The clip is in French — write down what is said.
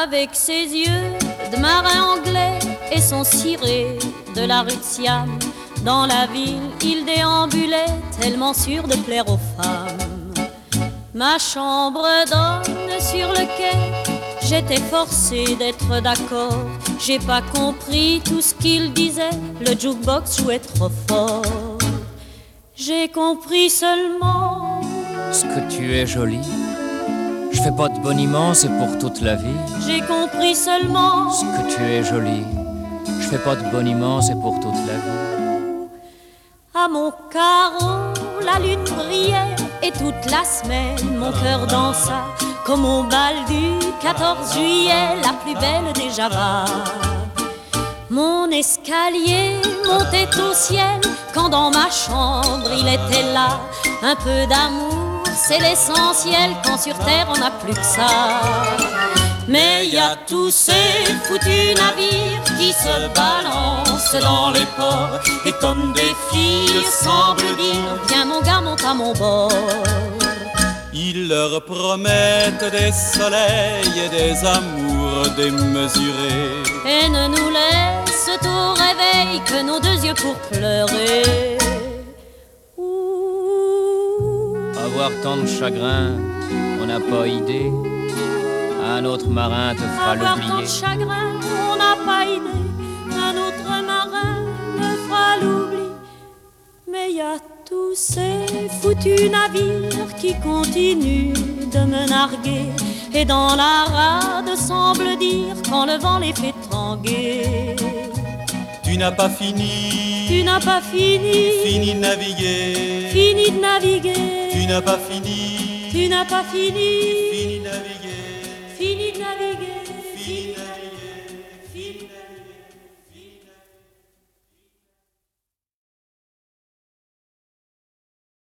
Avec ses yeux de marin anglais et son ciré de la rue de Siam, dans la ville, il déambulait tellement sûr de plaire aux femmes. Ma chambre donne sur le quai, j'étais forcée d'être d'accord. J'ai pas compris tout ce qu'il disait, le jukebox jouait trop fort. J'ai compris seulement ce que tu es jolie. Je fais pas de boniment, c'est pour toute la vie. J'ai compris seulement ce que tu es jolie. Je fais pas de boniment, c'est pour toute la vie. À mon carreau, la lune brillait et toute la semaine mon cœur dansa comme au bal du 14 juillet, la plus belle des Javas. Mon escalier montait au ciel quand dans ma chambre il était là. Un peu d'amour, c'est l'essentiel quand sur terre on n'a plus que ça. Mais y a tous ces foutus navires qui se balancent dans les ports et comme des filles semblent dire viens mon gars, monte à mon bord. Ils leur promettent des soleils et des amours démesurés et ne nous laissent au réveil que nos deux yeux pour pleurer. Avoir tant de chagrin, on n'a pas idée. Un autre marin te fera l'oublier. Avoir tant de chagrin, on n'a pas idée. Un autre marin me fera l'oubli. Mais y a tous ces foutus navires qui continuent de me narguer. Et dans la rade semble dire quand le vent les fait tanguer. Tu n'as pas fini, tu n'as pas fini, fini de naviguer, fini de naviguer. Tu n'as pas fini, tu n'as pas fini, fini de naviguer.